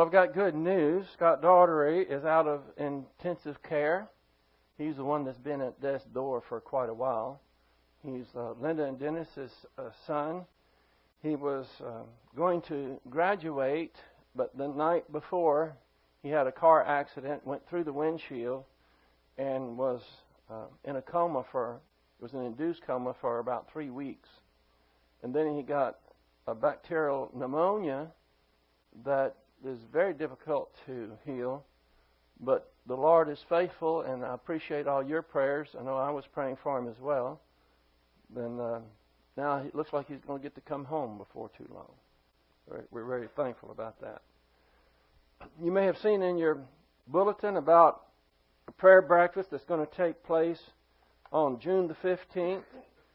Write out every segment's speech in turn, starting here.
I've got good news. Scott Daugherty is out of intensive care. He's the one that's been at death's door for quite a while. He's Linda and Dennis's son. He was going to graduate, but the night before he had a car accident, went through the windshield, and was in a coma was an induced coma for about 3 weeks. And then he got a bacterial pneumonia that is very difficult to heal. But the Lord is faithful, and I appreciate all your prayers. I know I was praying for him as well. And now it looks like he's going to get to come home before too long. We're very thankful about that. You may have seen in your bulletin about a prayer breakfast that's going to take place on June the 15th.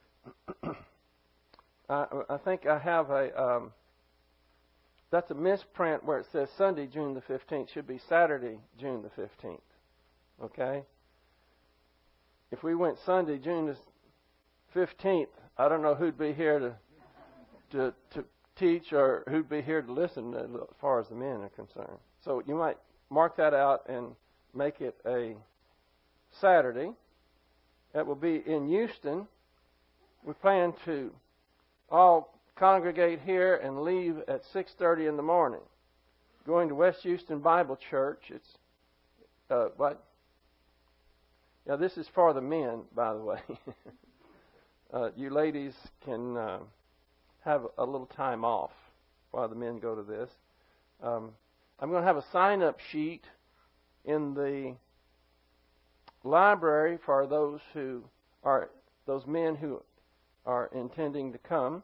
I think I have that's a misprint where it says Sunday, June the 15th. It should be Saturday, June the 15th. Okay? If we went Sunday, June the 15th, I don't know who'd be here to teach or who'd be here to listen as far as the men are concerned. So you might mark that out and make it a Saturday. That will be in Houston. We plan to all congregate here and leave at 6:30 in the morning. Going to West Houston Bible Church. It's what? Yeah, this is for the men, by the way. You ladies can have a little time off while the men go to this. I'm going to have a sign-up sheet in the library for those men who are intending to come.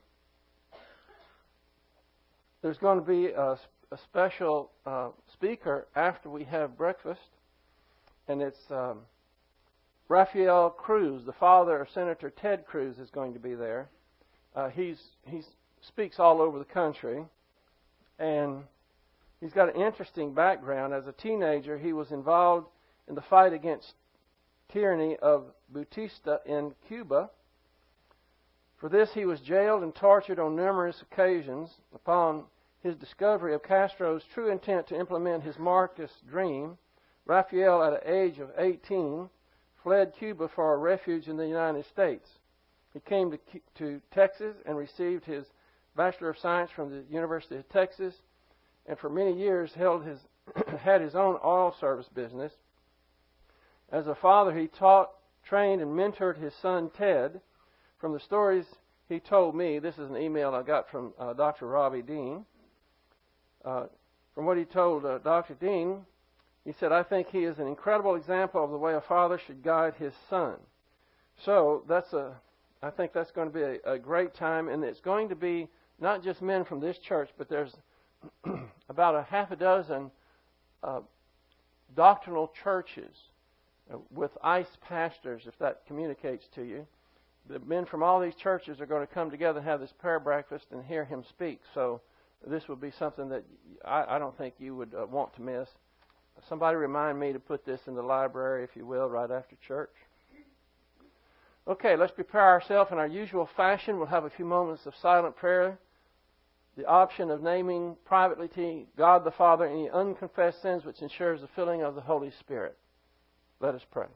There's going to be a special speaker after we have breakfast, and it's Rafael Cruz, the father of Senator Ted Cruz, is going to be there. He speaks all over the country, and he's got an interesting background. As a teenager, he was involved in the fight against tyranny of Batista in Cuba. For this, he was jailed and tortured on numerous occasions. Upon his discovery of Castro's true intent to implement his Marxist dream, Rafael, at the age of 18, fled Cuba for a refuge in the United States. He came to Texas and received his Bachelor of Science from the University of Texas, and for many years had his own oil service business. As a father, he taught, trained, and mentored his son Ted. From the stories he told me, this is an email I got from Dr. Robbie Dean. From what he told Dr. Dean, he said, "I think he is an incredible example of the way a father should guide his son." So I think that's going to be a great time, and it's going to be not just men from this church, but there's about a half a dozen doctrinal churches with ICE pastors, if that communicates to you. The men from all these churches are going to come together and have this prayer breakfast and hear him speak. So this will be something that I don't think you would want to miss. Somebody remind me to put this in the library, if you will, right after church. Okay, let's prepare ourselves in our usual fashion. We'll have a few moments of silent prayer. The option of naming privately to God the Father any unconfessed sins, which ensures the filling of the Holy Spirit. Let us pray.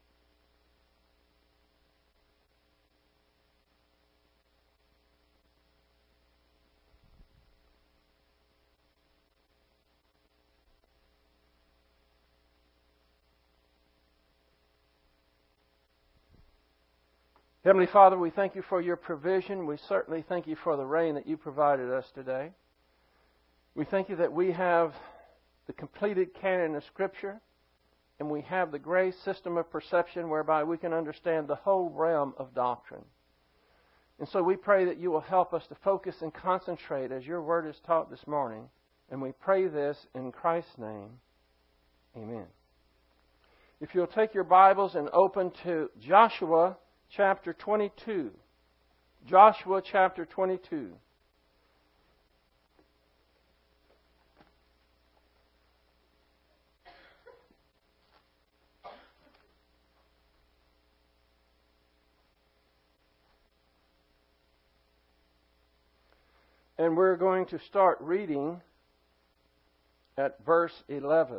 Heavenly Father, we thank you for your provision. We certainly thank you for the rain that you provided us today. We thank you that we have the completed canon of Scripture, and we have the grace system of perception whereby we can understand the whole realm of doctrine. And so we pray that you will help us to focus and concentrate as your word is taught this morning. And we pray this in Christ's name. Amen. If you'll take your Bibles and open to Joshua chapter 22. Joshua chapter 22. And we're going to start reading at verse 11.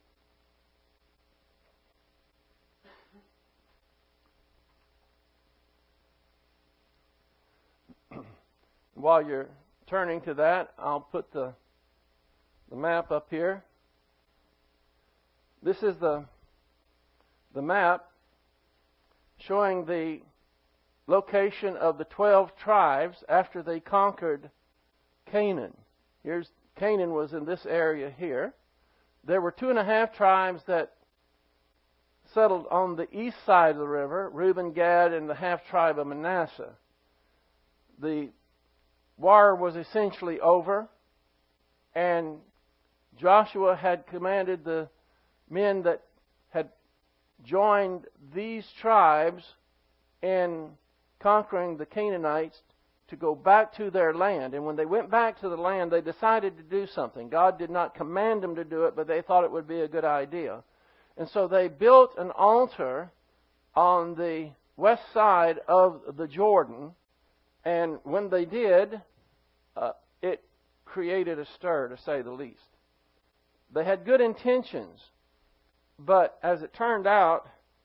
While you're turning to that, I'll put the map up here. This is the map showing the location of the 12 tribes after they conquered Canaan. Canaan was in this area here. There were 2.5 tribes that settled on the east side of the river, Reuben, Gad, and the half tribe of Manasseh. The war was essentially over, and Joshua had commanded the men that had joined these tribes in conquering the Canaanites to go back to their land. And when they went back to the land, they decided to do something. God did not command them to do it, but they thought it would be a good idea. And so they built an altar on the west side of the Jordan. And when they did, it created a stir, to say the least. They had good intentions, but as it turned out,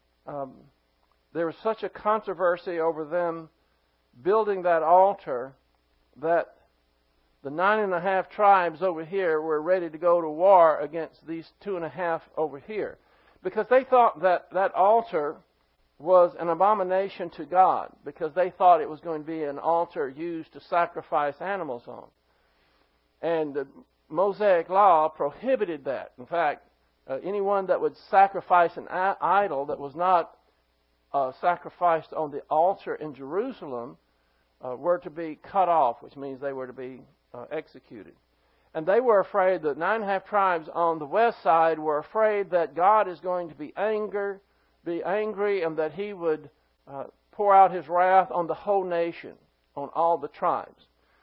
there was such a controversy over them building that altar that the 9.5 tribes over here were ready to go to war against these 2.5 over here, because they thought that that altar was an abomination to God, because they thought it was going to be an altar used to sacrifice animals on. And the Mosaic law prohibited that. In fact, anyone that would sacrifice an idol that was not sacrificed on the altar in Jerusalem were to be cut off, which means they were to be executed. And they were afraid, the 9.5 tribes on the west side were afraid that God is going to be angry, and that He would pour out His wrath on the whole nation, on all the tribes.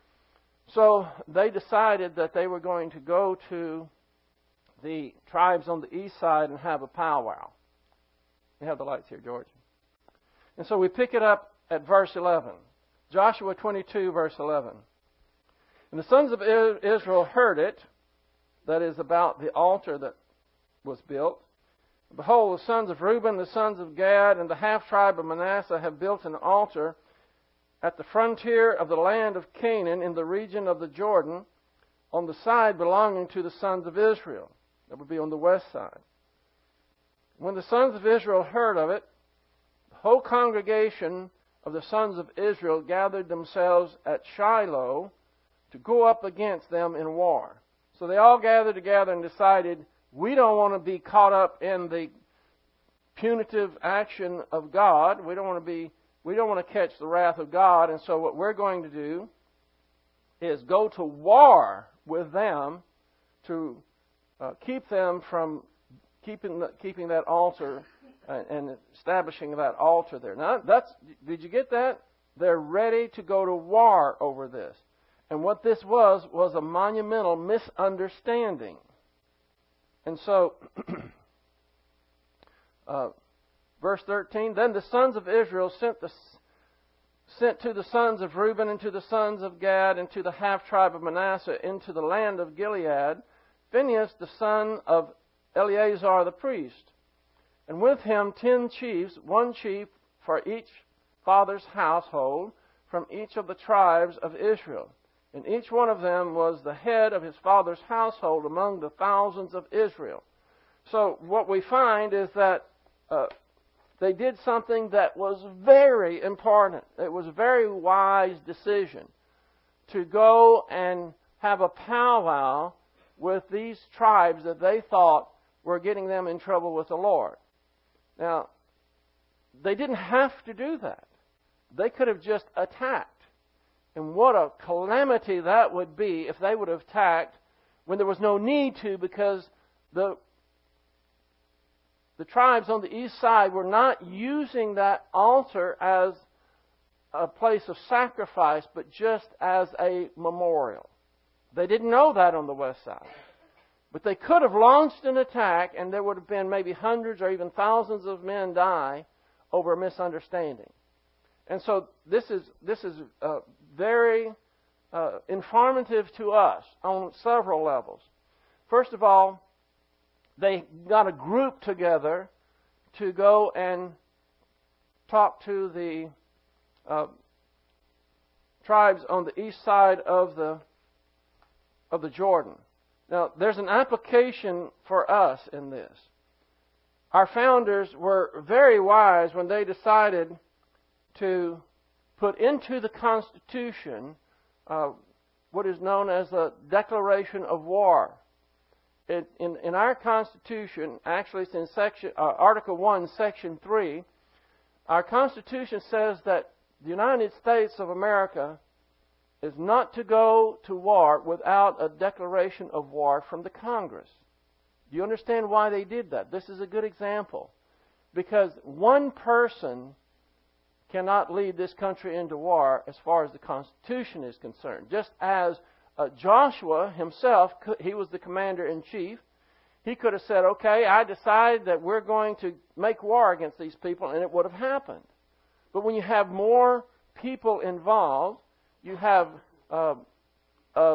So they decided that they were going to go to the tribes on the east side and have a powwow. You have the lights here, George. And so we pick it up at verse 11. Joshua 22, verse 11. And the sons of Israel heard it, that is about the altar that was built. Behold, the sons of Reuben, the sons of Gad, and the half tribe of Manasseh have built an altar at the frontier of the land of Canaan in the region of the Jordan, on the side belonging to the sons of Israel. That would be on the west side. When the sons of Israel heard of it, the whole congregation of the sons of Israel gathered themselves at Shiloh to go up against them in war. So they all gathered together and decided, we don't want to be caught up in the punitive action of God. We don't want to catch the wrath of God. And so what we're going to do is go to war with them to keep them from keeping that altar and establishing that altar there. Now, did you get that? They're ready to go to war over this. And what this was a monumental misunderstanding. And so, verse 13, then the sons of Israel sent to the sons of Reuben and to the sons of Gad and to the half tribe of Manasseh into the land of Gilead, Phinehas the son of Eleazar the priest, and with him 10 chiefs, 1 chief for each father's household, from each of the tribes of Israel. And each one of them was the head of his father's household among the thousands of Israel. So what we find is that they did something that was very important. It was a very wise decision to go and have a powwow with these tribes that they thought were getting them in trouble with the Lord. Now, they didn't have to do that. They could have just attacked. And what a calamity that would be if they would have attacked when there was no need to, because the tribes on the east side were not using that altar as a place of sacrifice, but just as a memorial. They didn't know that on the west side. But they could have launched an attack, and there would have been maybe hundreds or even thousands of men die over a misunderstanding. And so this is very informative to us on several levels. first of all, they got a group together to go and talk to the tribes on the east side of the Jordan. Now, there's an application for us in this. Our founders were very wise when they decided to put into the Constitution what is known as the Declaration of War. In our Constitution, actually it's in Article 1, Section 3, our Constitution says that the United States of America is not to go to war without a declaration of war from the Congress. Do you understand why they did that? This is a good example. Because one person cannot lead this country into war as far as the Constitution is concerned. Just as Joshua himself, he was the commander-in-chief, he could have said, okay, I decide that we're going to make war against these people, and it would have happened. But when you have more people involved, you have a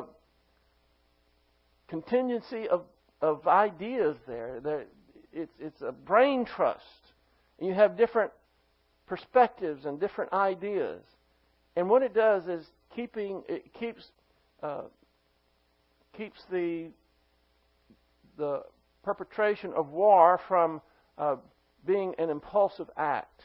contingency of ideas there. It's a brain trust. And you have different perspectives and different ideas. And what it does is keeps the perpetration of war from being an impulsive act.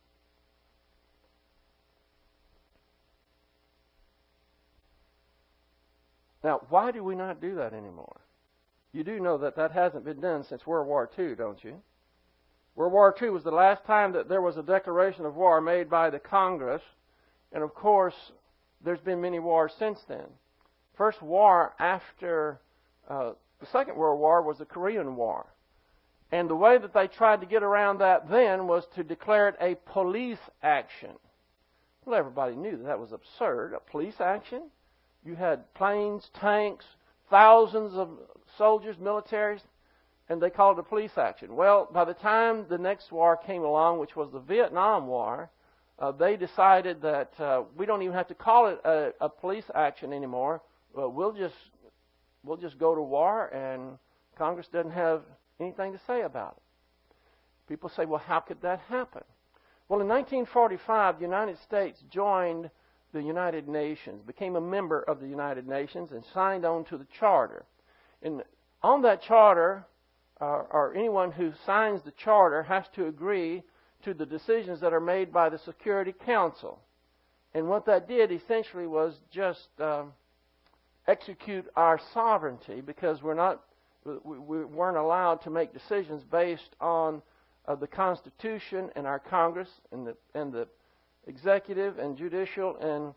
Now, why do we not do that anymore? You do know that hasn't been done since World War II, don't you? World War II was the last time that there was a declaration of war made by the Congress. And of course, there's been many wars since then. First war after the Second World War was the Korean War. And the way that they tried to get around that then was to declare it a police action. Well, everybody knew that was absurd. A police action? You had planes, tanks, thousands of soldiers, militaries, and they called it a police action. Well, by the time the next war came along, which was the Vietnam War, they decided that we don't even have to call it a police action anymore. We'll just go to war, and Congress doesn't have anything to say about it. People say, well, how could that happen? Well, in 1945, the United States joined the United Nations, became a member of the United Nations, and signed on to the Charter. And on that Charter, or anyone who signs the Charter has to agree to the decisions that are made by the Security Council. And what that did essentially was just execute our sovereignty, because we weren't allowed to make decisions based on the Constitution and our Congress and the executive and judicial and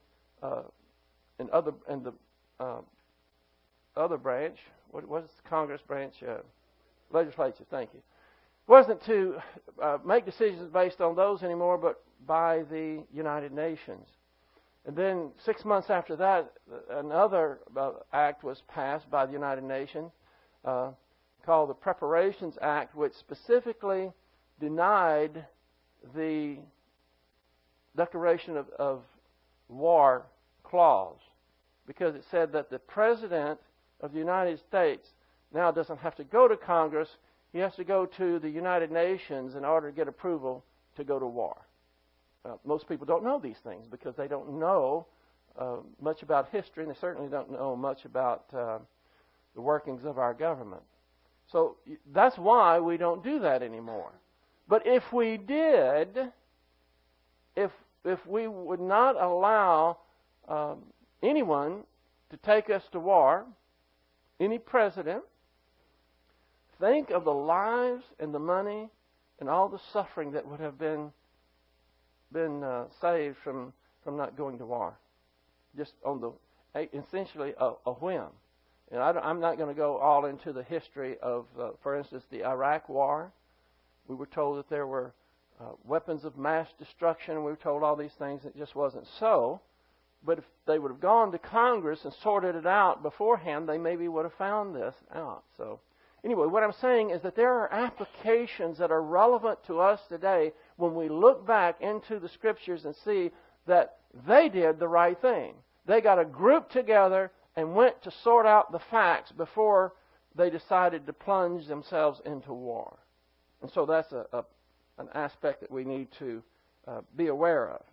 the other branch. What was the Congress branch? Legislature. Thank you. It wasn't to make decisions based on those anymore, but by the United Nations. And then 6 months after that, another act was passed by the United Nations called the Preparations Act, which specifically denied the declaration of war clause, because it said that the President of the United States now doesn't have to go to Congress. He has to go to the United Nations in order to get approval to go to war. Most people don't know these things because they don't know much about history, and they certainly don't know much about the workings of our government. So that's why we don't do that anymore. But if we did, if we would not allow anyone to take us to war, any president, think of the lives and the money and all the suffering that would have been saved from not going to war, just on the essentially a whim. And I'm not going to go all into the history of, for instance, the Iraq War. We were told that there were weapons of mass destruction. We were told all these things. It just wasn't so. But if they would have gone to Congress and sorted it out beforehand, they maybe would have found this out. So anyway, what I'm saying is that there are applications that are relevant to us today when we look back into the Scriptures and see that they did the right thing. They got a group together and went to sort out the facts before they decided to plunge themselves into war. And so that's an aspect that we need to be aware of.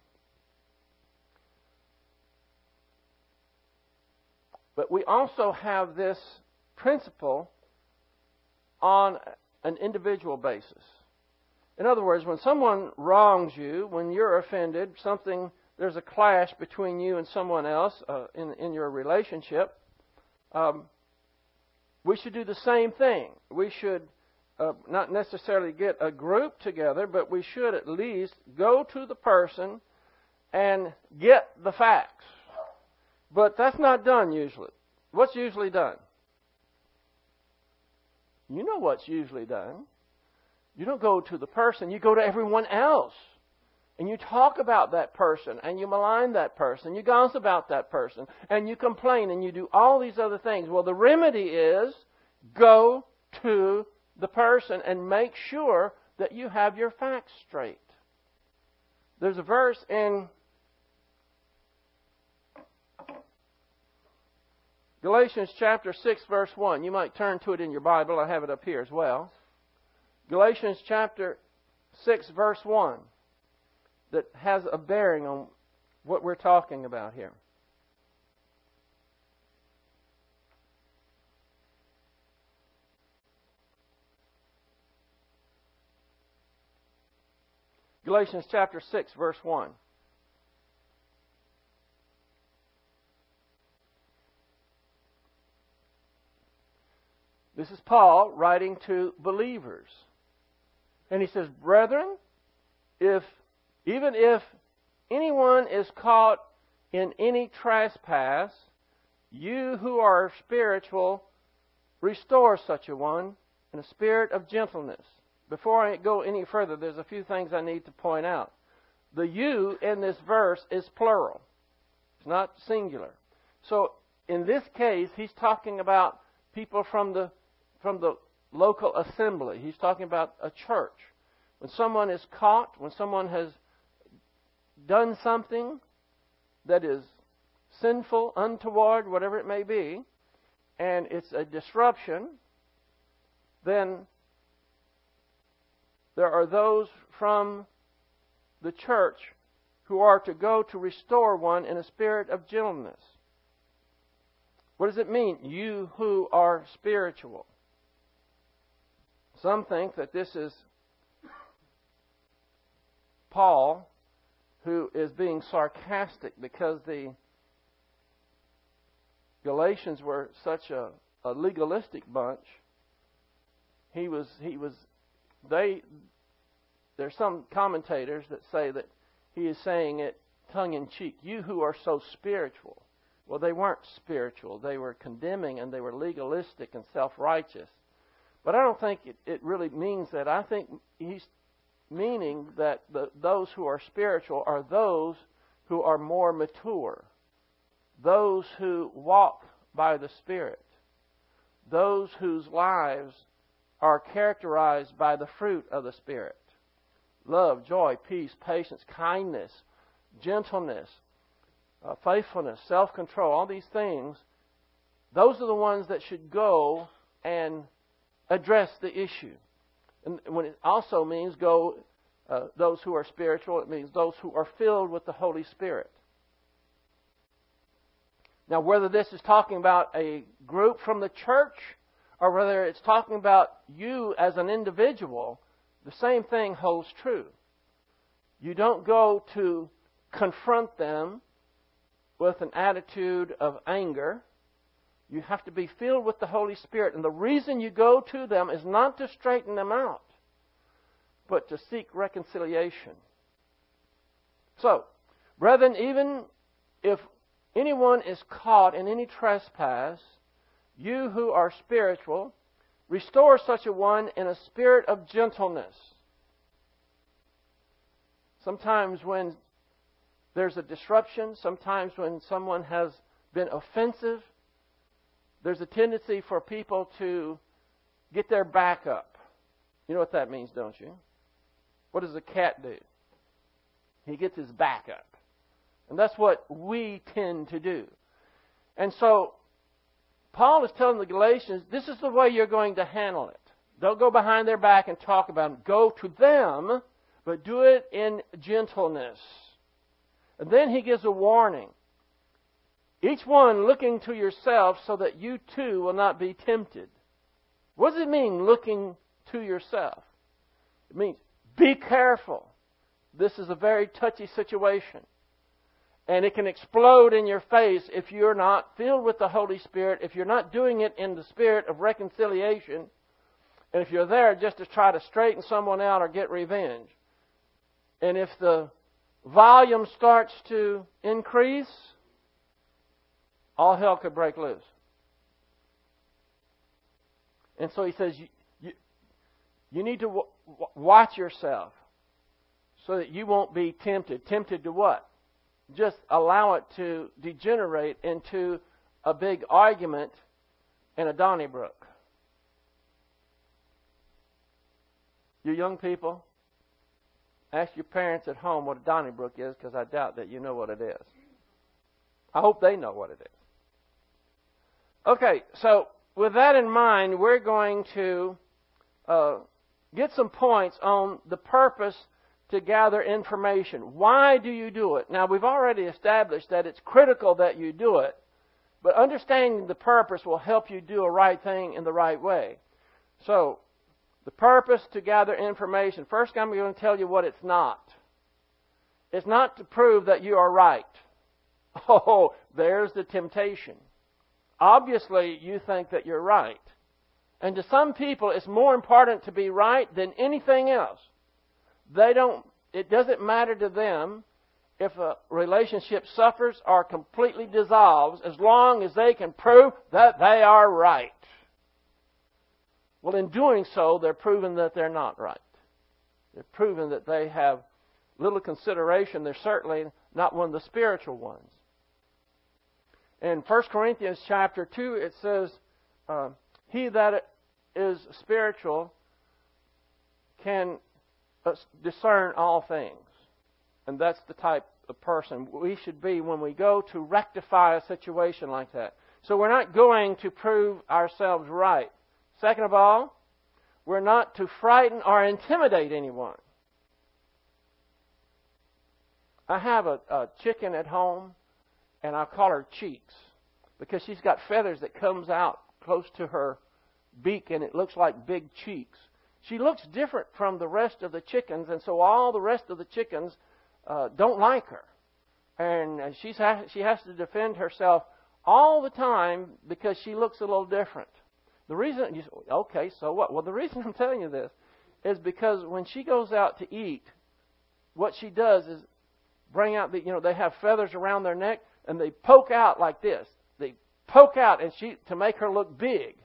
But we also have this principle on an individual basis. In other words, when someone wrongs you, when you're offended, there's a clash between you and someone else in your relationship, we should do the same thing. We should not necessarily get a group together, but we should at least go to the person and get the facts. But that's not done usually. What's usually done? You know what's usually done. You don't go to the person, you go to everyone else. And you talk about that person, and you malign that person, you gossip about that person, and you complain, and you do all these other things. Well, the remedy is go to the person and make sure that you have your facts straight. There's a verse in Galatians chapter 6, verse 1. You might turn to it in your Bible. I have it up here as well. Galatians chapter 6, verse 1. That has a bearing on what we're talking about here. Galatians chapter 6, verse 1. This is Paul writing to believers. And he says, "Brethren, even if anyone is caught in any trespass, you who are spiritual, restore such a one in a spirit of gentleness." Before I go any further, there's a few things I need to point out. The you in this verse is plural. It's not singular. So in this case, he's talking about people from the local assembly. He's talking about a church. When someone is caught, when someone has done something that is sinful, untoward, whatever it may be, and it's a disruption, then there are those from the church who are to go to restore one in a spirit of gentleness. What does it mean, you who are spiritual? Some think that this is Paul, who is being sarcastic because the Galatians were such a legalistic bunch. There's some commentators that say that he is saying it tongue-in-cheek. You who are so spiritual. Well, they weren't spiritual. They were condemning and they were legalistic and self-righteous. But I don't think it really means that. I think he's meaning that those who are spiritual are those who are more mature. Those who walk by the Spirit. Those whose lives are characterized by the fruit of the Spirit. Love, joy, peace, patience, kindness, gentleness, faithfulness, self-control, all these things. Those are the ones that should go and address the issue. And when it also means those who are spiritual, it means those who are filled with the Holy Spirit. Now, whether this is talking about a group from the church or whether it's talking about you as an individual, the same thing holds true. You don't go to confront them with an attitude of anger. You have to be filled with the Holy Spirit. And the reason you go to them is not to straighten them out, but to seek reconciliation. So, brethren, even if anyone is caught in any trespass, you who are spiritual, restore such a one in a spirit of gentleness. Sometimes when there's a disruption, sometimes when someone has been offensive, there's a tendency for people to get their back up. You know what that means, don't you? What does a cat do? He gets his back up. And that's what we tend to do. And so, Paul is telling the Galatians, this is the way you're going to handle it. Don't go behind their back and talk about them. Go to them, but do it in gentleness. And then he gives a warning. Each one looking to yourself so that you too will not be tempted. What does it mean, looking to yourself? It means be careful. This is a very touchy situation. And it can explode in your face if you're not filled with the Holy Spirit, if you're not doing it in the spirit of reconciliation, and if you're there just to try to straighten someone out or get revenge. And if the volume starts to increase, all hell could break loose. And so he says, you need to watch yourself so that you won't be tempted. Tempted to what? Just allow it to degenerate into a big argument in a Donnybrook. You young people, ask your parents at home what a Donnybrook is, because I doubt that you know what it is. I hope they know what it is. Okay, so with that in mind, we're going to get some points on the purpose to gather information. Why do you do it? Now, we've already established that it's critical that you do it, but understanding the purpose will help you do a right thing in the right way. So, the purpose to gather information. First, I'm going to tell you what it's not. It's not to prove that you are right. Oh, there's the temptation. Obviously, you think that you're right. And to some people, it's more important to be right than anything else. It doesn't matter to them if a relationship suffers or completely dissolves as long as they can prove that they are right. Well, in doing so, they're proving that they're not right. They're proving that they have little consideration. They're certainly not one of the spiritual ones. In 1 Corinthians chapter 2, it says, he that is spiritual can discern all things. And that's the type of person we should be when we go to rectify a situation like that. So we're not going to prove ourselves right. Second of all, we're not to frighten or intimidate anyone. I have a chicken at home, and I call her Cheeks, because she's got feathers that comes out close to her beak, and it looks like big cheeks. She looks different from the rest of the chickens, and so all the rest of the chickens don't like her. And she has to defend herself all the time because she looks a little different. The reason, okay, so what? Well, the reason I'm telling you this is because when she goes out to eat, what she does is bring out they have feathers around their neck, and they poke out like this. They poke out, and to make her look big.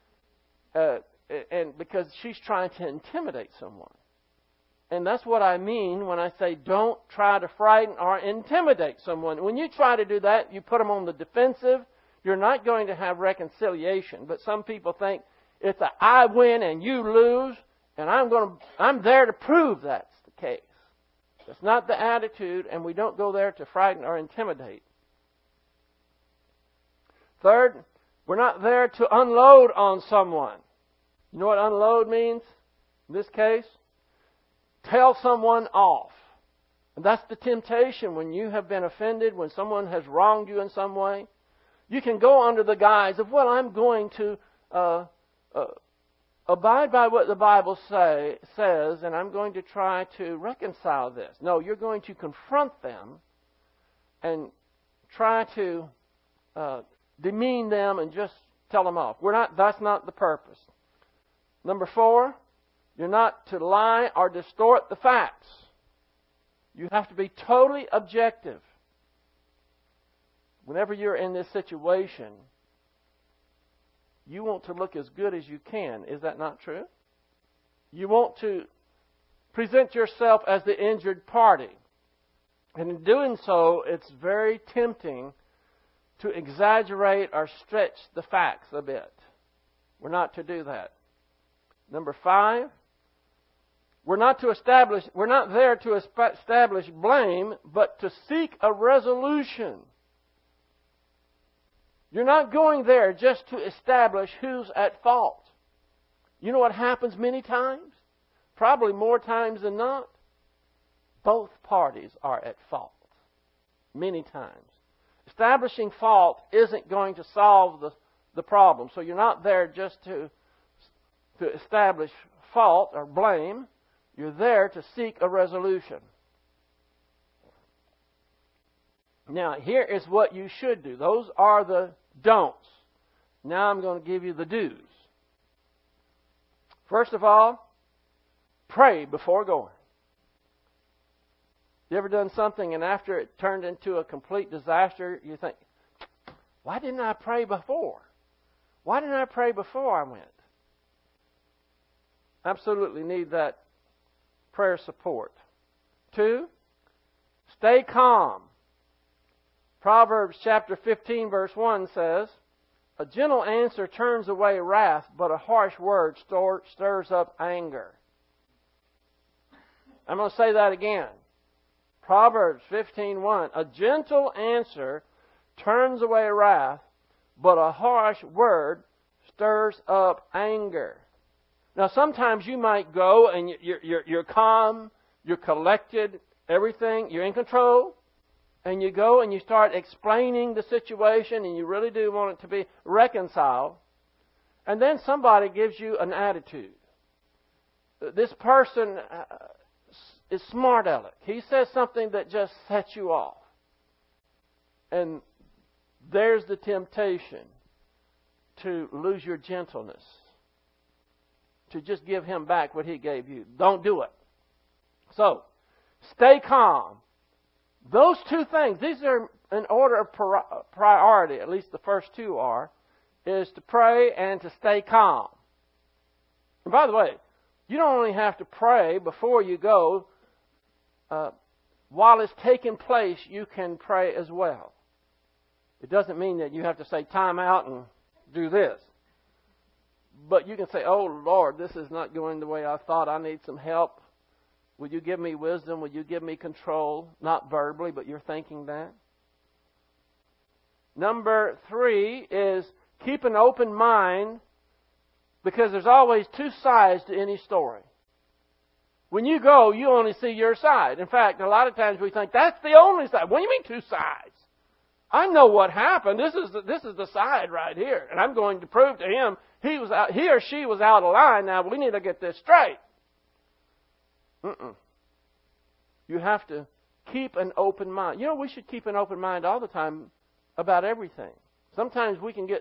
And because she's trying to intimidate someone. And that's what I mean when I say don't try to frighten or intimidate someone. When you try to do that, you put them on the defensive. You're not going to have reconciliation. But some people think it's a I win and you lose, and I'm there to prove that's the case. That's not the attitude, and we don't go there to frighten or intimidate. Third, we're not there to unload on someone. You know what unload means in this case? Tell someone off. And that's the temptation when you have been offended, when someone has wronged you in some way. You can go under the guise of, well, I'm going to abide by what the Bible says, and I'm going to try to reconcile this. No, you're going to confront them and try to demean them and just tell them off. That's not the purpose. Number 4, you're not to lie or distort the facts. You have to be totally objective. Whenever you're in this situation, you want to look as good as you can. Is that not true? You want to present yourself as the injured party. And in doing so, it's very tempting to exaggerate or stretch the facts a bit. We're not to do that. Number 5, we're not there to establish blame, but to seek a resolution. You're not going there just to establish who's at fault. You know what happens many times? Probably more times than not. Both parties are at fault. Many times. Establishing fault isn't going to solve the problem. So you're not there just to establish fault or blame. You're there to seek a resolution. Now, here is what you should do. Those are the don'ts. Now I'm going to give you the do's. First of all, pray before going. You ever done something and after it turned into a complete disaster, you think, why didn't I pray before? Why didn't I pray before I went? Absolutely need that prayer support. 2, stay calm. Proverbs chapter 15 verse 1 says, a gentle answer turns away wrath, but a harsh word stirs up anger. I'm going to say that again. Proverbs 15:1. A gentle answer turns away wrath, but a harsh word stirs up anger. Now, sometimes you might go and you're calm, you're collected, everything, you're in control, and you go and you start explaining the situation, and you really do want it to be reconciled, and then somebody gives you an attitude. This person is smart aleck. He says something that just sets you off. And there's the temptation to lose your gentleness, to just give him back what he gave you. Don't do it. So, stay calm. Those two things, these are in order of priority, at least the first two are, is to pray and to stay calm. And by the way, you don't only have to pray before you go. While it's taking place, you can pray as well. It doesn't mean that you have to say, time out and do this. But you can say, oh, Lord, this is not going the way I thought. I need some help. Would you give me wisdom? Would you give me control? Not verbally, but you're thinking that. Number 3 is keep an open mind, because there's always two sides to any story. When you go, you only see your side. In fact, a lot of times we think, that's the only side. What do you mean two sides? I know what happened. This is the side right here. And I'm going to prove to him he or she was out of line. Now, we need to get this straight. You have to keep an open mind. You know, we should keep an open mind all the time about everything. Sometimes we can get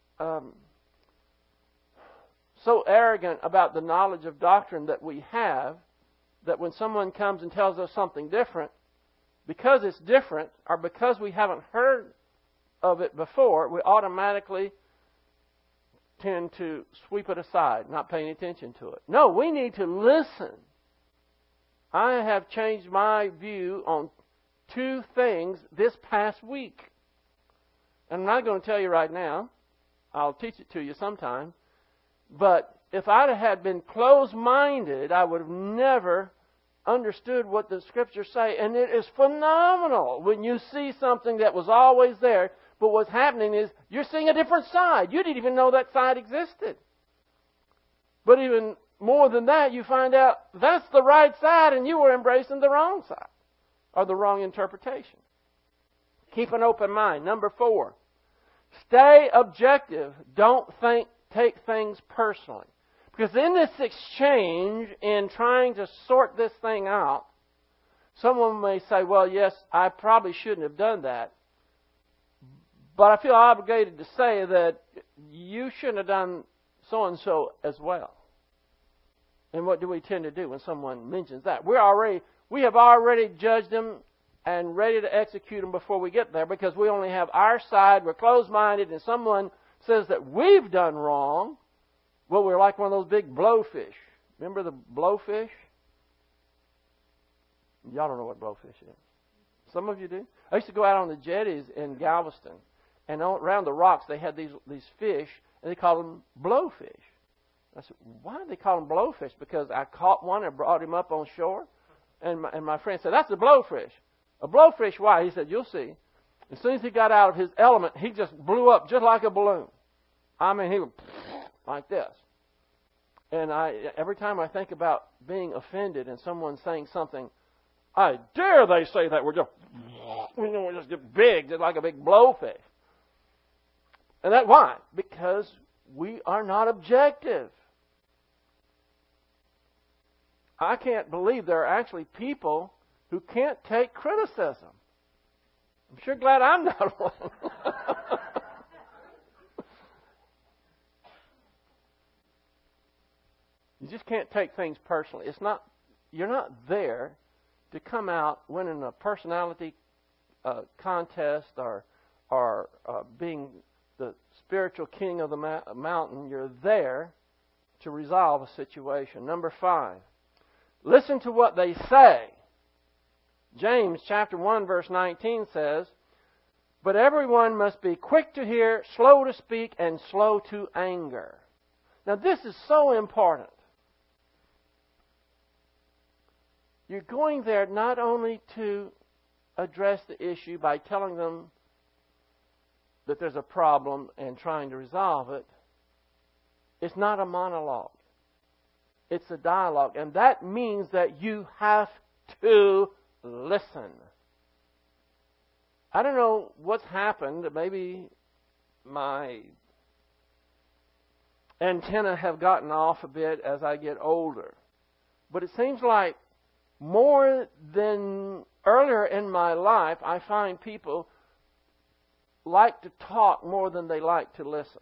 so arrogant about the knowledge of doctrine that we have, that when someone comes and tells us something different, because it's different, or because we haven't heard of it before, we automatically tend to sweep it aside, not paying attention to it. No, we need to listen. I have changed my view on 2 things this past week. And I'm not going to tell you right now. I'll teach it to you sometime. But if I had been closed-minded, I would have never understood what the Scriptures say. And it is phenomenal when you see something that was always there, but what's happening is you're seeing a different side. You didn't even know that side existed. But even more than that, you find out that's the right side and you were embracing the wrong side or the wrong interpretation. Keep an open mind. Number 4, stay objective. Don't take things personally. Because in this exchange, in trying to sort this thing out, someone may say, well, yes, I probably shouldn't have done that. But I feel obligated to say that you shouldn't have done so-and-so as well. And what do we tend to do when someone mentions that? We have already judged them and ready to execute them before we get there, because we only have our side. We're closed-minded, and someone says that we've done wrong. Well, we're like one of those big blowfish. Remember the blowfish? Y'all don't know what blowfish is. Some of you do. I used to go out on the jetties in Galveston, and around the rocks they had these fish, and they called them blowfish. I said, why do they call them blowfish? Because I caught one and brought him up on shore, and my friend said, that's a blowfish. A blowfish, why? He said, you'll see. As soon as he got out of his element, he just blew up just like a balloon. I mean, he was like this. And every time I think about being offended and someone saying something, I dare they say that we're just get big, just like a big blowfish. And that why? Because we are not objective. I can't believe there are actually people who can't take criticism. I'm sure glad I'm not one. You just can't take things personally. You're not there to come out winning a personality contest or being the spiritual king of the mountain. You're there to resolve a situation. Number 5, listen to what they say. James chapter 1 verse 19 says, "But everyone must be quick to hear, slow to speak, and slow to anger." Now this is so important. You're going there not only to address the issue by telling them that there's a problem and trying to resolve it. It's not a monologue. It's a dialogue. And that means that you have to listen. I don't know what's happened. Maybe my antenna have gotten off a bit as I get older. But it seems like more than earlier in my life, I find people like to talk more than they like to listen.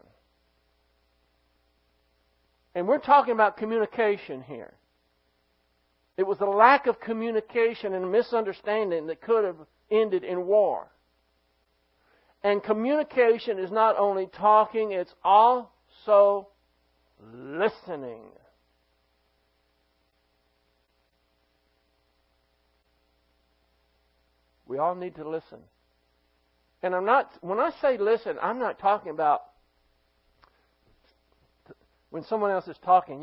And we're talking about communication here. It was the lack of communication and misunderstanding that could have ended in war. And communication is not only talking, it's also listening. We all need to listen. And when I say listen, I'm not talking about when someone else is talking,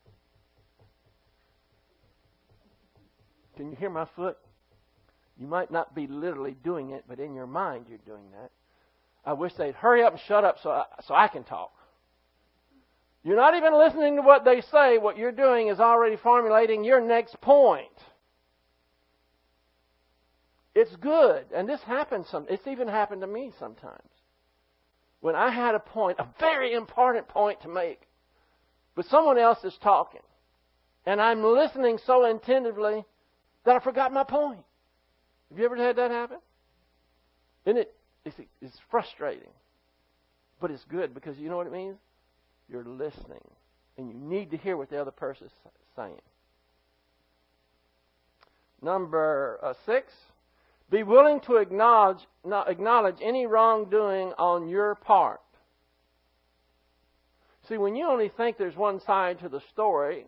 can you hear my foot? You might not be literally doing it, but in your mind you're doing that. I wish they'd hurry up and shut up so I can talk. You're not even listening to what they say. What you're doing is already formulating your next point. It's good. And this happens it's even happened to me sometimes. When I had a very important point to make, but someone else is talking, and I'm listening so attentively that I forgot my point. Have you ever had that happen? Isn't it? It's frustrating. But it's good because you know what it means? You're listening. And you need to hear what the other person is saying. Number 6. Be willing to acknowledge any wrongdoing on your part. See, when you only think there's one side to the story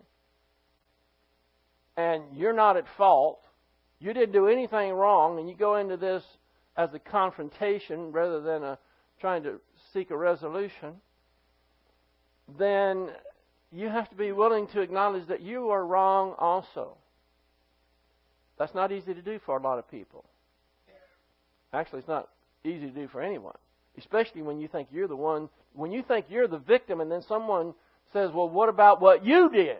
and you're not at fault, you didn't do anything wrong, and you go into this as a confrontation rather than trying to seek a resolution, then you have to be willing to acknowledge that you are wrong also. That's not easy to do for a lot of people. Actually, it's not easy to do for anyone, especially when you think you're the one, when you think you're the victim, and then someone says, well, what about what you did?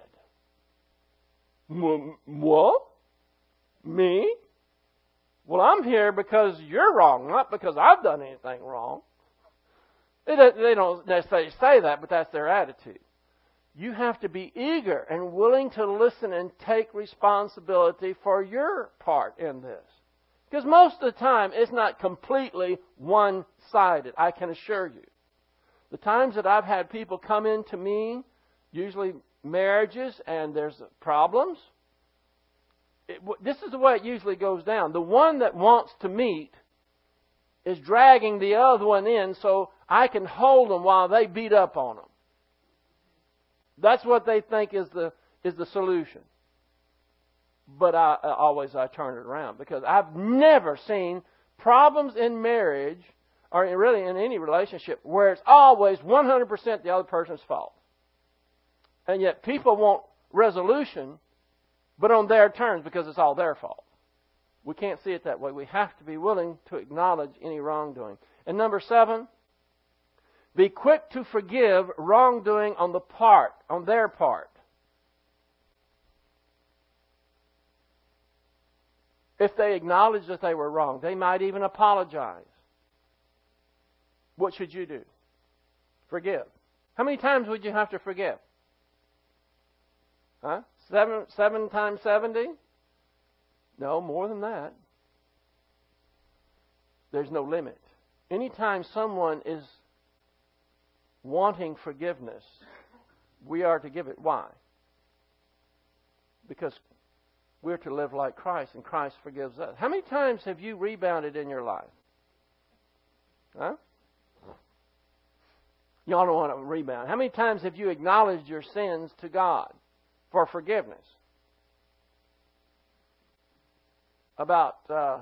What? Me? Well, I'm here because you're wrong, not because I've done anything wrong. They don't necessarily say that, but that's their attitude. You have to be eager and willing to listen and take responsibility for your part in this. Because most of the time, it's not completely one-sided, I can assure you. The times that I've had people come into me, usually marriages, and there's problems, this is the way it usually goes down. The one that wants to meet is dragging the other one in so I can hold them while they beat up on them. That's what they think is the solution. But I turn it around because I've never seen problems in marriage or really in any relationship where it's always 100% the other person's fault. And yet people want resolution, but on their terms because it's all their fault. We can't see it that way. We have to be willing to acknowledge any wrongdoing. And number 7, be quick to forgive wrongdoing on their part. If they acknowledge that they were wrong, they might even apologize. What should you do? Forgive. How many times would you have to forgive? Huh? 7 times 70? No, more than that. There's no limit. Anytime someone is wanting forgiveness, we are to give it. Why? Because we're to live like Christ, and Christ forgives us. How many times have you rebounded in your life? Huh? Y'all don't want to rebound. How many times have you acknowledged your sins to God for forgiveness? About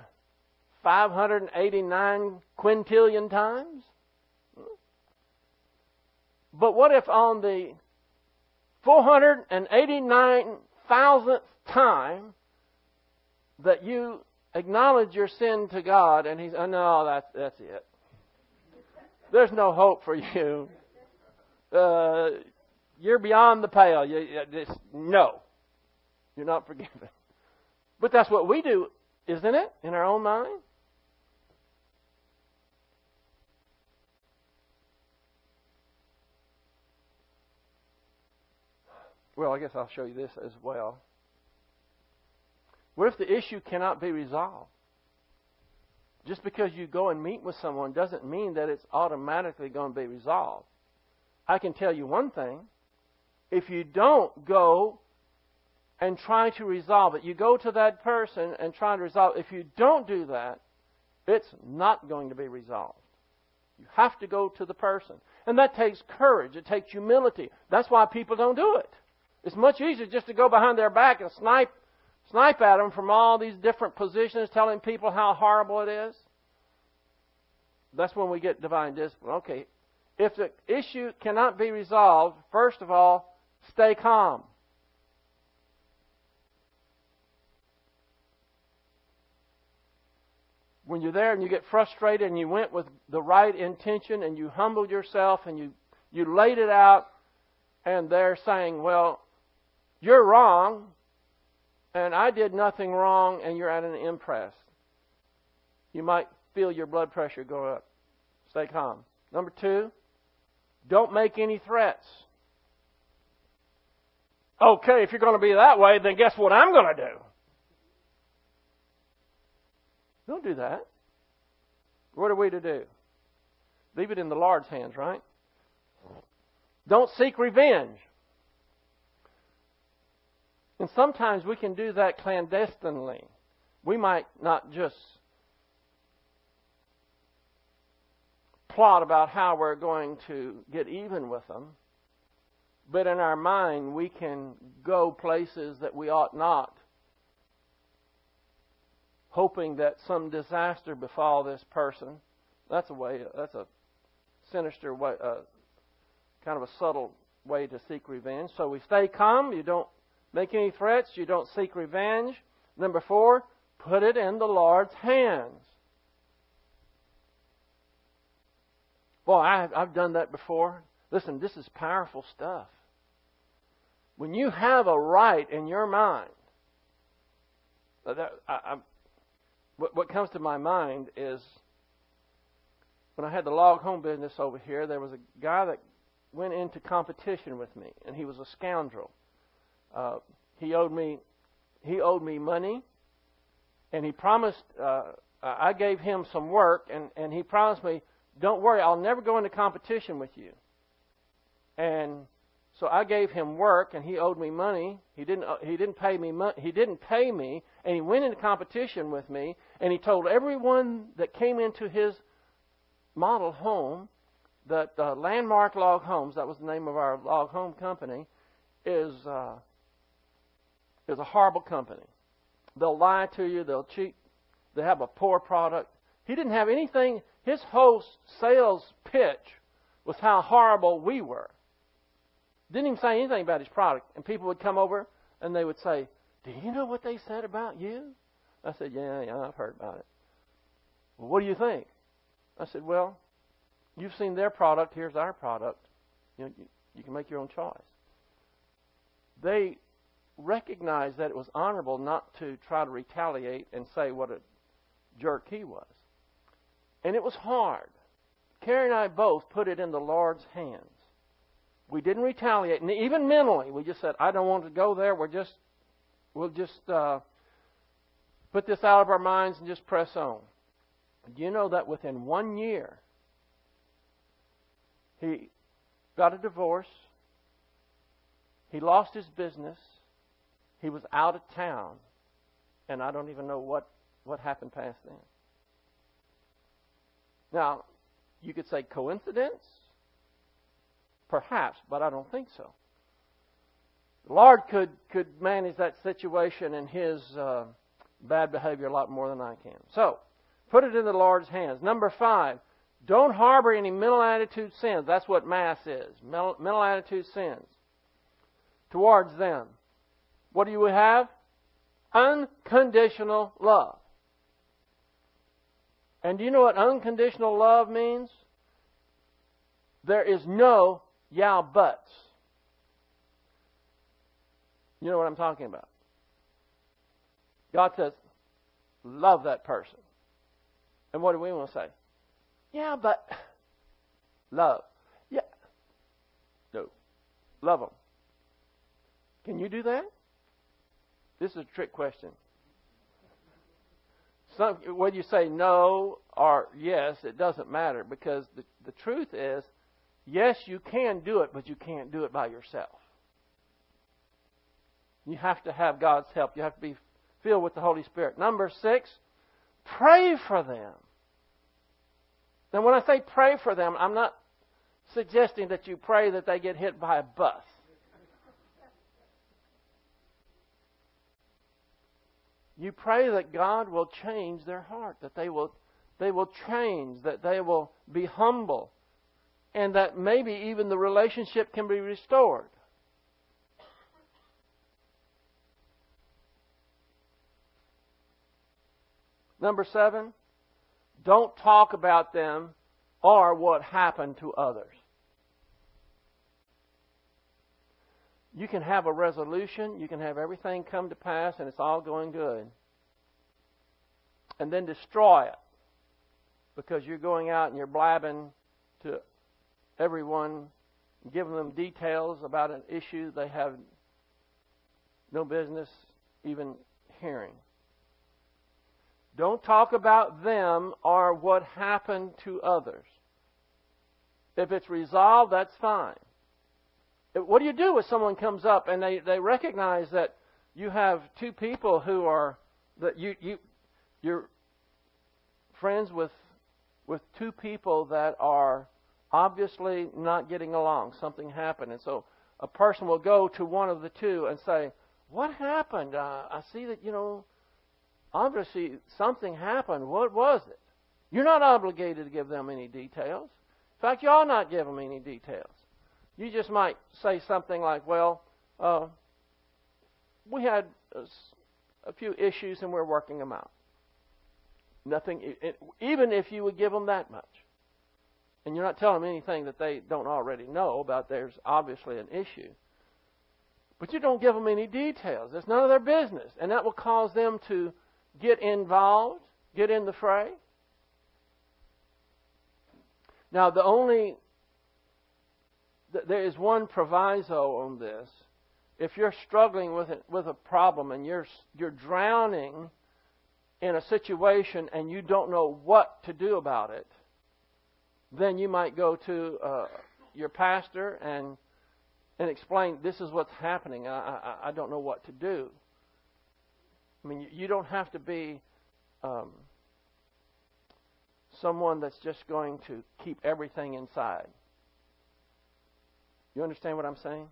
589 quintillion times? But what if on the 489,000th time that you acknowledge your sin to God and He's, oh no, that's it. There's no hope for you. You're beyond the pale. No. You're not forgiven. But that's what we do, isn't it? In our own mind? Well, I guess I'll show you this as well. What if the issue cannot be resolved? Just because you go and meet with someone doesn't mean that it's automatically going to be resolved. I can tell you one thing. If you don't go and try to resolve it, you go to that person and try to resolve it. If you don't do that, it's not going to be resolved. You have to go to the person. And that takes courage. It takes humility. That's why people don't do it. It's much easier just to go behind their back and snipe at them from all these different positions, telling people how horrible it is. That's when we get divine discipline. Okay, if the issue cannot be resolved, first of all, stay calm. When you're there and you get frustrated and you went with the right intention and you humbled yourself and you laid it out, and they're saying, well, you're wrong, and I did nothing wrong, and you're at an impasse. You might feel your blood pressure go up. Stay calm. Number 2, don't make any threats. Okay, if you're going to be that way, then guess what I'm going to do? Don't do that. What are we to do? Leave it in the Lord's hands, right? Don't seek revenge. And sometimes we can do that clandestinely. We might not just plot about how we're going to get even with them, but in our mind we can go places that we ought not, hoping that some disaster befall this person. That's a sinister way, kind of a subtle way to seek revenge. So we stay calm. You don't make any threats. You don't seek revenge. Number 4, put it in the Lord's hands. Boy, I've done that before. Listen, this is powerful stuff. When you have a right in your mind, what comes to my mind is when I had the log home business over here, there was a guy that went into competition with me, and he was a scoundrel. He owed me money, and he promised. I gave him some work, and he promised me, "Don't worry, I'll never go into competition with you." And so I gave him work, and he owed me money. He didn't pay me. He didn't pay me, and he went into competition with me. And he told everyone that came into his model home that Landmark Log Homes, that was the name of our log home company, is a horrible company. They'll lie to you. They'll cheat. They have a poor product. He didn't have anything. His whole sales pitch was how horrible we were. Didn't even say anything about his product. And people would come over and they would say, "Do you know what they said about you? I said, yeah, I've heard about it. Well, what do you think? I said, well, you've seen their product. Here's our product. You can make your own choice. They recognized that it was honorable not to try to retaliate and say what a jerk he was. And it was hard. Carrie and I both put it in the Lord's hands. We didn't retaliate. And even mentally, we just said, I don't want to go there. We'll just put this out of our minds and just press on. Do you know that within 1 year, he got a divorce, he lost his business, he was out of town, and I don't even know what happened past then. Now, you could say coincidence? Perhaps, but I don't think so. The Lord could manage that situation and his bad behavior a lot more than I can. So, put it in the Lord's hands. Number 5, don't harbor any mental attitude sins. That's what mass is. Mental attitude sins towards them. What do you have? Unconditional love. And do you know what unconditional love means? There is no yeah buts. You know what I'm talking about? God says, love that person. And what do we want to say? Yeah, but love. Yeah. No. Love them. Can you do that? This is a trick question. Whether you say no or yes, it doesn't matter, because the truth is, yes, you can do it, but you can't do it by yourself. You have to have God's help. You have to be filled with the Holy Spirit. Number 6, pray for them. Now, when I say pray for them, I'm not suggesting that you pray that they get hit by a bus. You pray that God will change their heart, that they will change, that they will be humble, and that maybe even the relationship can be restored. Number 7, don't talk about them or what happened to others. You can have a resolution, you can have everything come to pass, and it's all going good. And then destroy it because you're going out and you're blabbing to everyone, giving them details about an issue they have no business even hearing. Don't talk about them or what happened to others. If it's resolved, that's fine. What do you do if someone comes up and they recognize that you have two people who are, that you're friends with two people that are obviously not getting along? Something happened. And so a person will go to one of the two and say, what happened? I see that, obviously something happened. What was it? You're not obligated to give them any details. In fact, you ought not give them any details. You just might say something like, well, we had a few issues and we're working them out. Nothing, even if you would give them that much. And you're not telling them anything that they don't already know about there's obviously an issue. But you don't give them any details. It's none of their business. And that will cause them to get involved, get in the fray. Now, there is one proviso on this. If you're struggling with a problem and you're drowning in a situation and you don't know what to do about it, then you might go to your pastor and explain, this is what's happening. I don't know what to do. I mean, you don't have to be someone that's just going to keep everything inside. You understand what I'm saying?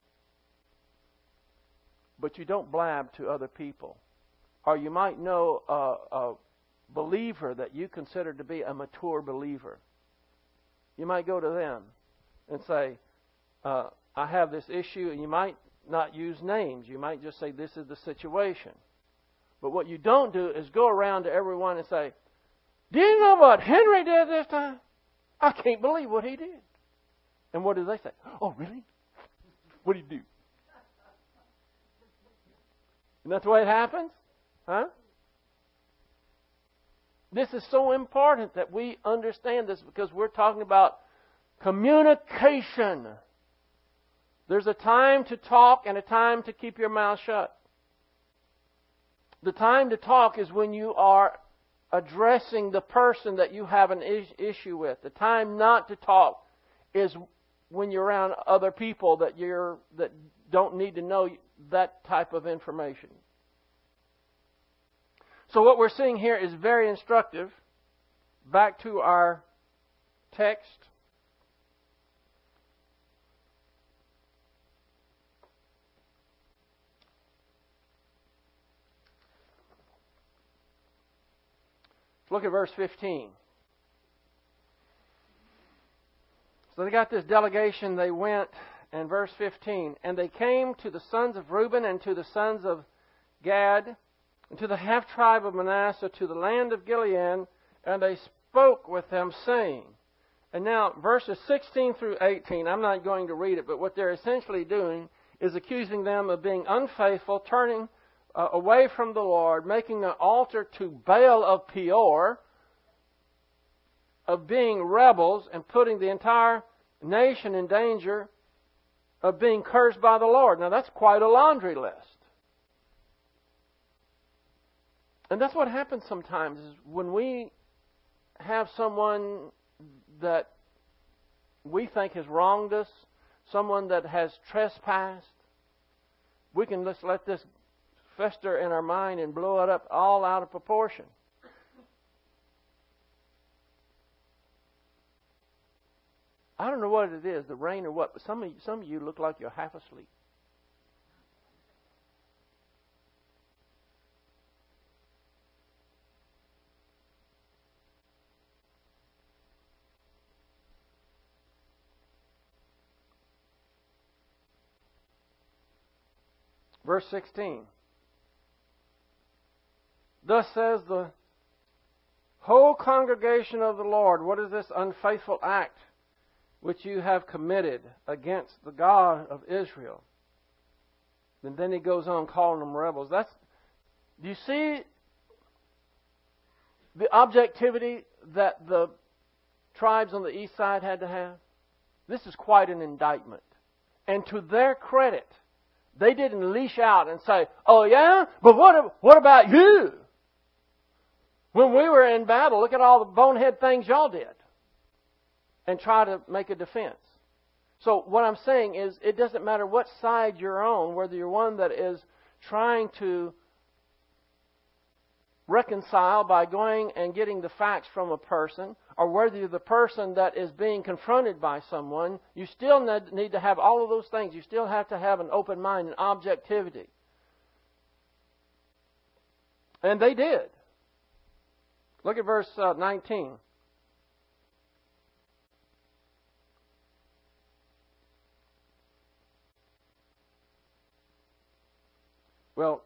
But you don't blab to other people. Or you might know a believer that you consider to be a mature believer. You might go to them and say, I have this issue, and you might not use names. You might just say, this is the situation. But what you don't do is go around to everyone and say, do you know what Henry did this time? I can't believe what he did. And what do they say? Oh, really? What did he do? And that's the way it happens? Huh? This is so important that we understand this because we're talking about communication. There's a time to talk and a time to keep your mouth shut. The time to talk is when you are addressing the person that you have an issue with. The time not to talk is when you're around other people that don't need to know that type of information. So what we're seeing here is very instructive. Back to our text. Look at verse 15. So they got this delegation, they went, and verse 15, and they came to the sons of Reuben and to the sons of Gad, and to the half-tribe of Manasseh, to the land of Gilead, and they spoke with them, saying, and now verses 16 through 18, I'm not going to read it, but what they're essentially doing is accusing them of being unfaithful, turning away from the Lord, making an altar to Baal of Peor, of being rebels, and putting the entire nation in danger of being cursed by the Lord. Now that's quite a laundry list. And that's what happens sometimes is when we have someone that we think has wronged us, someone that has trespassed, we can just let this fester in our mind and blow it up all out of proportion. I don't know what it is, the rain or what, but some of you look like you're half asleep. Verse 16. Thus says the whole congregation of the Lord, what is this unfaithful act which you have committed against the God of Israel? And then he goes on calling them rebels. Do you see the objectivity that the tribes on the east side had to have? This is quite an indictment. And to their credit, they didn't leash out and say, oh yeah, but what about you? When we were in battle, look at all the bonehead things y'all did. And try to make a defense. So what I'm saying is, it doesn't matter what side you're on, whether you're one that is trying to reconcile by going and getting the facts from a person, or whether you're the person that is being confronted by someone, you still need to have all of those things. You still have to have an open mind and objectivity. And they did. Look at verse 19. Well,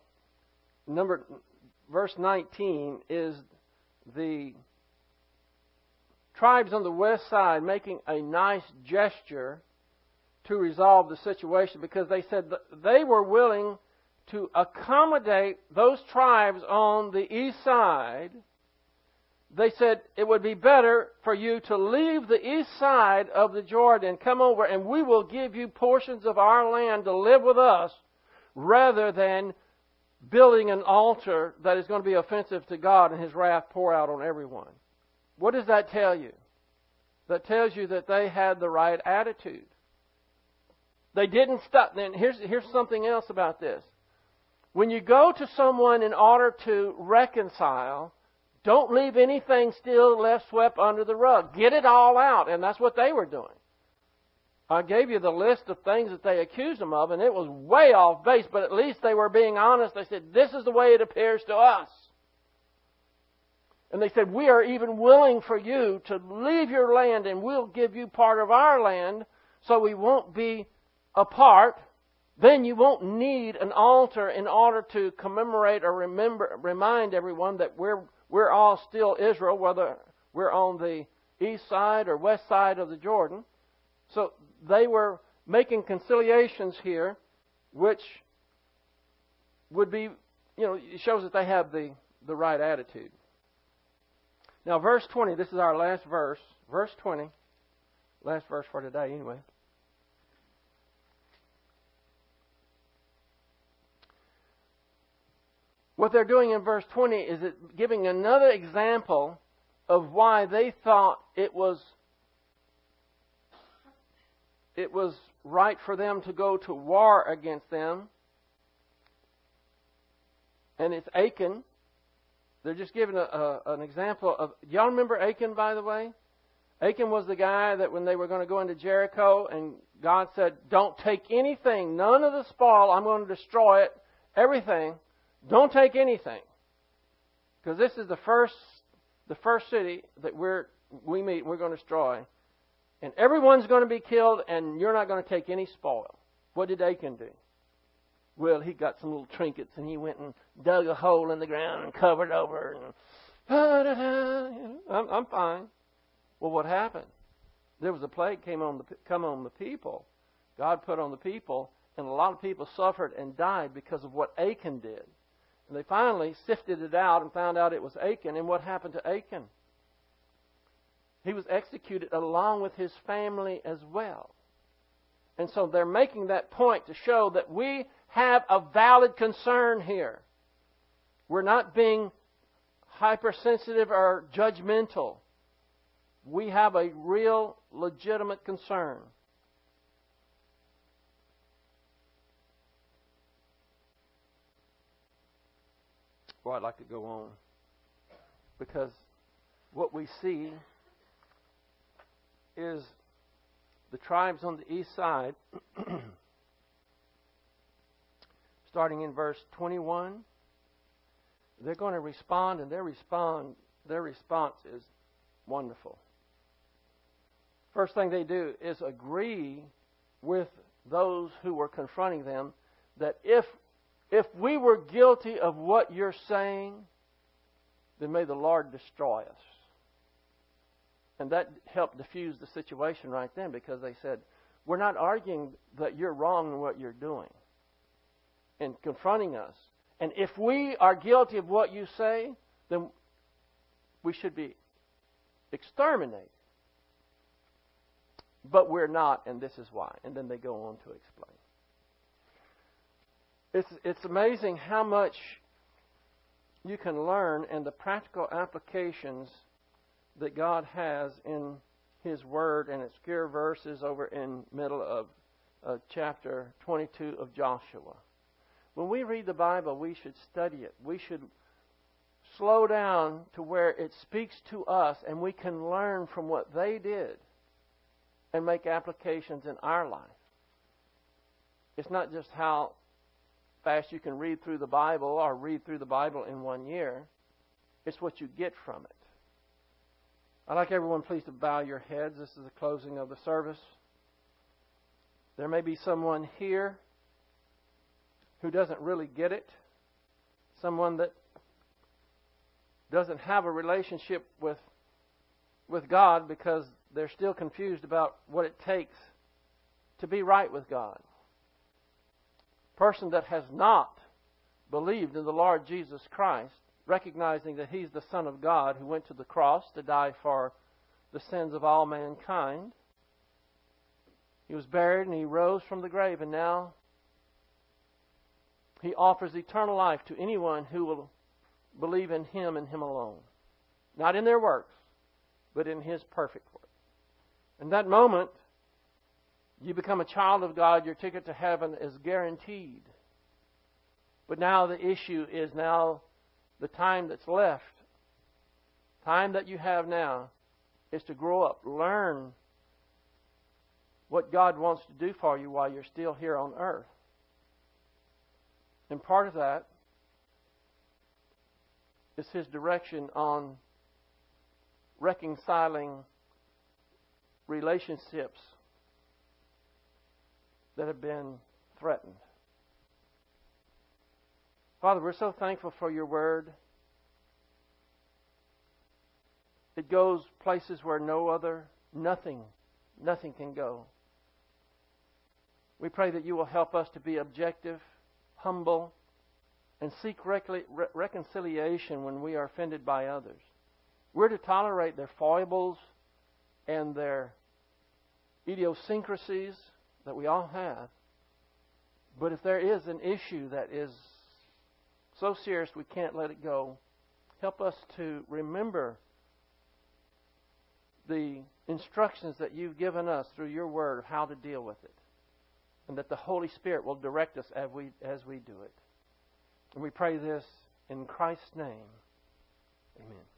verse 19 is the tribes on the west side making a nice gesture to resolve the situation, because they said that they were willing to accommodate those tribes on the east side. They said it would be better for you to leave the east side of the Jordan, come over, and we will give you portions of our land to live with us, rather than building an altar that is going to be offensive to God and His wrath pour out on everyone. What does that tell you? That tells you that they had the right attitude. They didn't stop. Then here's something else about this. When you go to someone in order to reconcile, don't leave anything still left swept under the rug. Get it all out. And that's what they were doing. I gave you the list of things that they accused them of, and it was way off base, but at least they were being honest. They said, this is the way it appears to us. And they said, we are even willing for you to leave your land, and we'll give you part of our land so we won't be apart then you won't need an altar in order to commemorate or remind everyone that we're all still Israel, whether we're on the east side or west side of the Jordan. So they were making conciliations here, which would be, it shows that they have the right attitude. Now, verse 20, this is our last verse. Verse 20, last verse for today anyway. What they're doing in verse 20 is giving another example of why they thought it was right for them to go to war against them. And it's Achan. They're just giving an example of... Do y'all remember Achan, by the way? Achan was the guy that when they were going to go into Jericho, and God said, don't take anything, none of the spoil, I'm going to destroy it, everything. Don't take anything. Because this is the first city that we meet, we're going to destroy. And everyone's going to be killed, and you're not going to take any spoil. What did Achan do? Well, he got some little trinkets, and he went and dug a hole in the ground and covered over. And I'm fine. Well, what happened? There was a plague come on the people. God put on the people, and a lot of people suffered and died because of what Achan did. And they finally sifted it out and found out it was Achan. And what happened to Achan? He was executed along with his family as well. And so they're making that point to show that we have a valid concern here. We're not being hypersensitive or judgmental. We have a real, legitimate concern. Well, I'd like to go on. Because what we see is the tribes on the east side, starting in verse 21, they're going to respond, and their response is wonderful. First thing they do is agree with those who were confronting them that if we were guilty of what you're saying, then may the Lord destroy us. And that helped diffuse the situation right then, because they said, we're not arguing that you're wrong in what you're doing and confronting us. And if we are guilty of what you say, then we should be exterminated. But we're not, and this is why. And then they go on to explain. It's amazing how much you can learn and the practical applications that God has in His Word, and obscure verses over in middle of chapter 22 of Joshua. When we read the Bible, we should study it. We should slow down to where it speaks to us, and we can learn from what they did and make applications in our life. It's not just how fast you can read through the Bible or read through the Bible in 1 year. It's what you get from it. I'd like everyone please to bow your heads. This is the closing of the service. There may be someone here who doesn't really get it. Someone that doesn't have a relationship with God because they're still confused about what it takes to be right with God. Person that has not believed in the Lord Jesus Christ, recognizing that He's the Son of God who went to the cross to die for the sins of all mankind. He was buried and He rose from the grave, and now He offers eternal life to anyone who will believe in Him and Him alone. Not in their works, but in His perfect work. In that moment, you become a child of God. Your ticket to heaven is guaranteed. But now the issue is now the time that's left, time that you have now, is to grow up, learn what God wants to do for you while you're still here on earth. And part of that is His direction on reconciling relationships that have been threatened. Father, we're so thankful for your word. It goes places where nothing can go. We pray that you will help us to be objective, humble, and seek reconciliation when we are offended by others. We're to tolerate their foibles and their idiosyncrasies that we all have. But if there is an issue that is so serious we can't let it go, help us to remember the instructions that you've given us through your word of how to deal with it. And that the Holy Spirit will direct us as we do it. And we pray this in Christ's name. Amen.